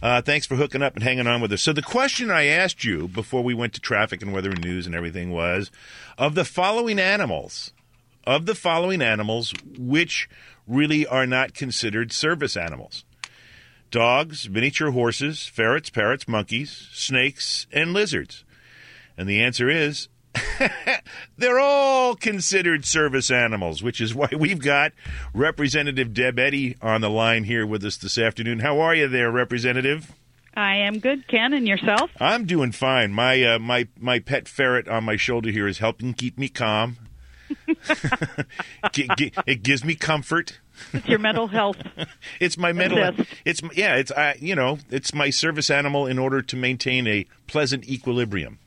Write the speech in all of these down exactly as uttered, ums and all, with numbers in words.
Uh, thanks for hooking up and hanging on with us. So the question I asked you before we went to traffic and weather and news and everything was, of the following animals, of the following animals, which really are not considered service animals? Dogs, miniature horses, ferrets, parrots, monkeys, snakes, and lizards. And the answer is they're all considered service animals, which is why we've got Representative Deb Eddy on the line here with us this afternoon. How are you there, Representative? I am good, Ken, and yourself? I'm doing fine. My uh, my my pet ferret on my shoulder here is helping keep me calm. It gives me comfort. It's your mental health. It's my mental. Assist. It's yeah. It's I. You know. It's my service animal in order to maintain a pleasant equilibrium.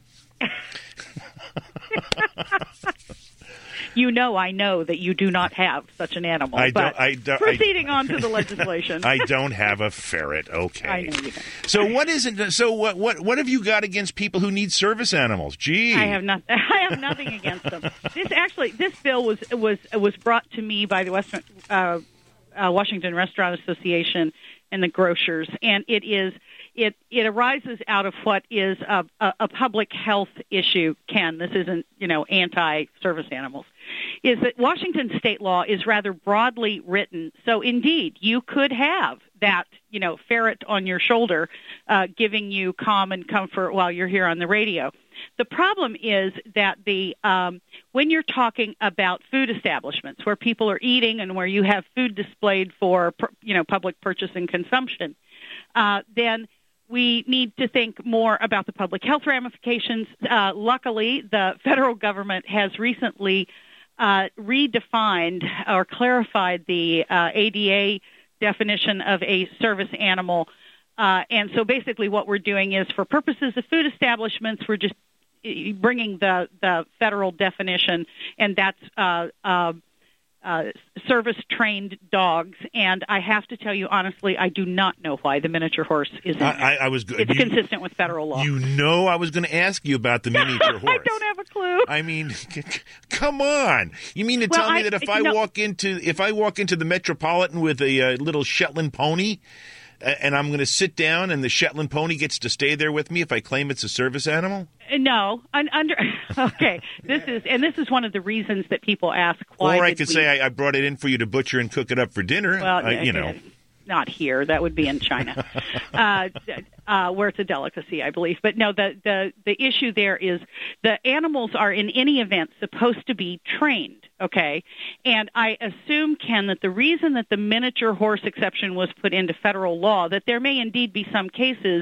You know, I know that you do not have such an animal. I but don't. I don't. proceeding I, on to the legislation. I don't have a ferret. Okay. I know you don't. So what is it? So what? What? What have you got against people who need service animals? Gee. I have not. I have nothing against them. This actually, this bill was was was brought to me by the Western uh, uh, Washington Restaurant Association and the grocers, and it is. It it arises out of what is a, a, a public health issue, Ken. This isn't, you know, anti-service animals. Is that Washington state law is rather broadly written. So, indeed, you could have that, you know, ferret on your shoulder uh, giving you calm and comfort while you're here on the radio. The problem is that the um, when you're talking about food establishments where people are eating and where you have food displayed for, you know, public purchase and consumption, uh, then we need to think more about the public health ramifications. Uh, luckily, the federal government has recently uh, redefined or clarified the uh, A D A definition of a service animal. Uh, and so basically what we're doing is, for purposes of food establishments, we're just bringing the, the federal definition, and that's uh, uh, Uh, service-trained dogs, and I have to tell you honestly, I do not know why the miniature horse is in I, I, I was. It's you, consistent with federal law. You know, I was going to ask you about the miniature horse. I don't have a clue. I mean, come on! You mean to well, tell me I, that if I no, walk into if I walk into the Metropolitan with a uh, little Shetland pony, and I'm going to sit down, and the Shetland pony gets to stay there with me if I claim it's a service animal? No, un, under okay. This is and this is one of the reasons that people ask why. Or I did could we, say I, I brought it in for you to butcher and cook it up for dinner. Well, I, you know, not here. That would be in China, uh, uh, where it's a delicacy, I believe. But no, the the the issue there is the animals are in any event supposed to be trained. Okay, and I assume, Ken, that the reason that the miniature horse exception was put into federal law, that there may indeed be some cases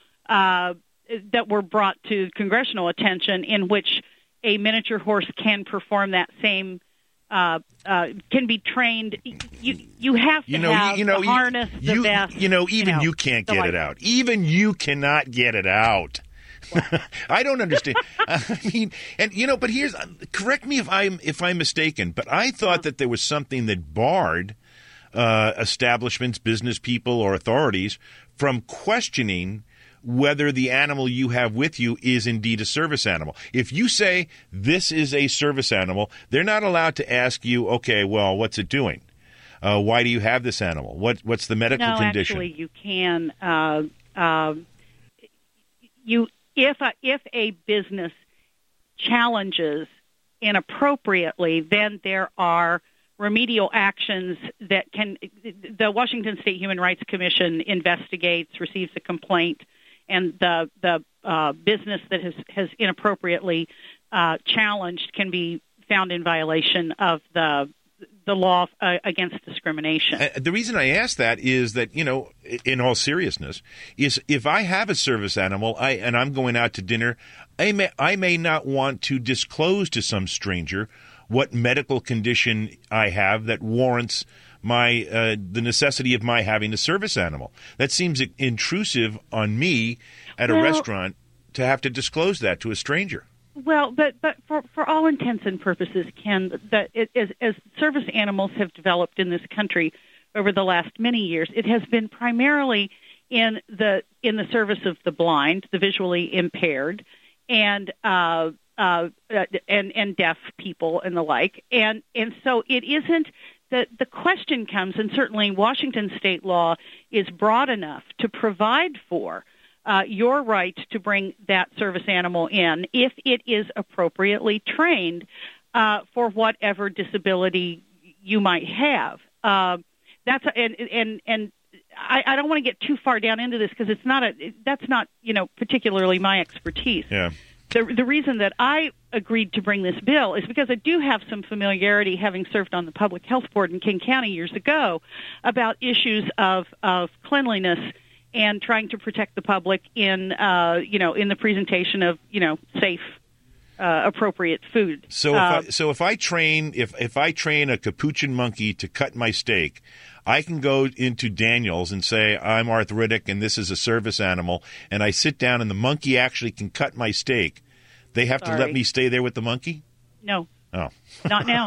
uh, that were brought to congressional attention in which a miniature horse can perform that same, uh, uh, can be trained. You you have to you know, have you know, the harness, you, the vest. You know, even you, know, you can't get like, it out. Even you cannot get it out. I don't understand. I mean, and you know, but here's correct me if I'm if I'm mistaken, but I thought that there was something that barred uh, establishments, business people, or authorities from questioning whether the animal you have with you is indeed a service animal. If you say this is a service animal, they're not allowed to ask you, okay, well, what's it doing? Uh, why do you have this animal? What what's the medical no, condition? No, actually, you can. Uh, uh, you. If a, if a business challenges inappropriately, then there are remedial actions that can – the Washington State Human Rights Commission investigates, receives a complaint, and the the uh, business that has, has inappropriately uh, challenged can be found in violation of the the law uh, against discrimination. Uh, the reason I ask that is that, you know, in all seriousness, is if I have a service animal I and I'm going out to dinner, I may, I may not want to disclose to some stranger what medical condition I have that warrants my uh, the necessity of my having a service animal. That seems intrusive on me at a well, restaurant to have to disclose that to a stranger. Well, but but for, for all intents and purposes, Ken, that it, as, as service animals have developed in this country over the last many years, it has been primarily in the in the service of the blind, the visually impaired, and uh, uh, and and deaf people and the like, and and so it isn't the, the question comes, and certainly Washington state law is broad enough to provide for uh, your right to bring that service animal in if it is appropriately trained uh, for whatever disability you might have. Uh, that's a, and and and I, I don't want to get too far down into this because it's not a that's not you know particularly my expertise. Yeah. The, the reason that I agreed to bring this bill is because I do have some familiarity, having served on the Public Health Board in King County years ago, about issues of, of cleanliness and trying to protect the public in, uh, you know, in the presentation of, you know, safe, uh, appropriate food. So, uh, if I, so if I train if if I train a capuchin monkey to cut my steak, I can go into Daniel's and say, I'm arthritic and this is a service animal, and I sit down and the monkey actually can cut my steak. They have Sorry. to let me stay there with the monkey? No. Oh. Not now.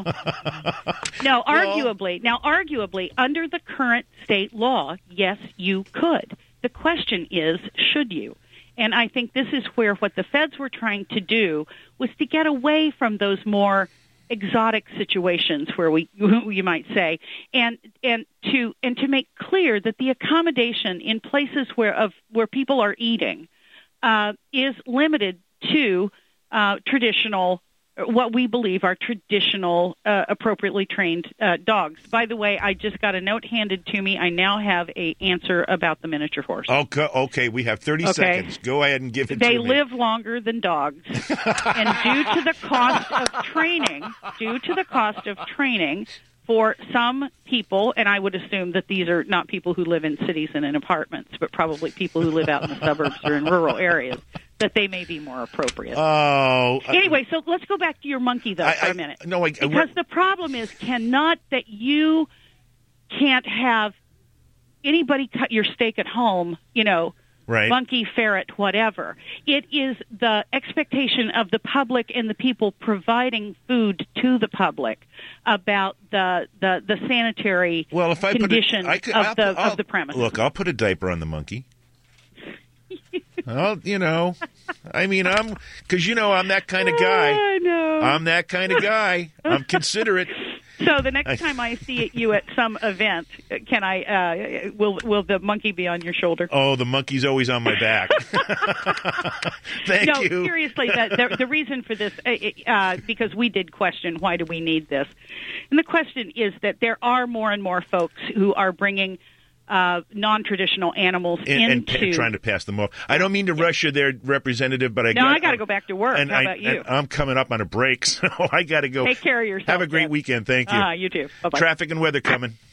No, arguably. Now, arguably, under the current state law, yes, you could. The question is, should you? And I think this is where what the feds were trying to do was to get away from those more exotic situations where we you might say and and to and to make clear that the accommodation in places where of where people are eating uh, is limited to uh, traditional what we believe are traditional uh, appropriately trained uh, dogs. By the way, I just got a note handed to me. I now have a answer about the miniature horse. Okay, okay, we have thirty Okay. seconds. Go ahead and give it They to me. live longer than dogs. And due to the cost of training, due to the cost of training for some people, and I would assume that these are not people who live in cities and in apartments, but probably people who live out in the suburbs or in rural areas, that they may be more appropriate. Oh. I- Anyway, so let's go back to your monkey, though, I- for I- a minute. no, I- I- because the problem is cannot that you can't have anybody cut your steak at home, you know, Right. monkey, ferret, whatever. It is the expectation of the public and the people providing food to the public about the the, the sanitary Well, if I condition put a, I could, of I'll, the I'll, of the premise. Look, I'll put a diaper on the monkey. Well, you know, I mean, I'm because you know I'm that kind of guy. I know. I'm that kind of guy. I'm considerate. So the next time I see you at some event, can I? Uh, will will the monkey be on your shoulder? Oh, the monkey's always on my back. Thank no, you. seriously, the, the, the reason for this, uh, uh, because we did question why do we need this, and the question is that there are more and more folks who are bringing uh, non-traditional animals And, and into. pa- trying to pass them off. I don't mean to rush you there, Representative, but I No, got, I got to go back to work. And How I, about you? and I'm coming up on a break, so I got to go. Take care of yourself. Have a great Deb. weekend. Thank you. Uh, you too. Bye-bye. Traffic and weather coming.